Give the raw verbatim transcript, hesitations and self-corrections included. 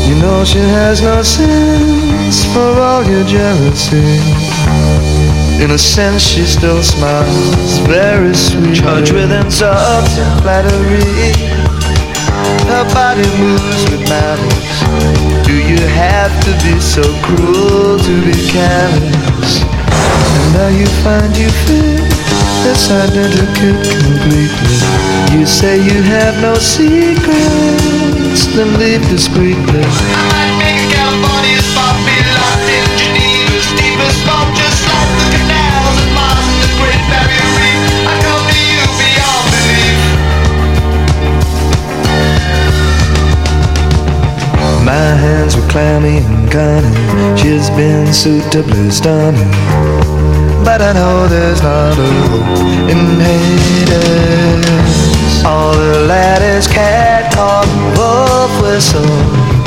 You know she has no sense for all your jealousy. In a sense she still smiles, very sweet, charged with insults and flattery. Her body moves with malice. Do you have to be so cruel to be careless? And now you find you fit this identical completely. You say you have no secrets, then leave discreetly. I might make a California spot, be locked in Geneva's deepest vault, just like the canals and Mars and the Great Barrier Reef. I come to you beyond belief. My hands were clammy and cunning. She's been suitably stunning, but I know there's not a hope in Hades. All the lad is cat called wolf whistle.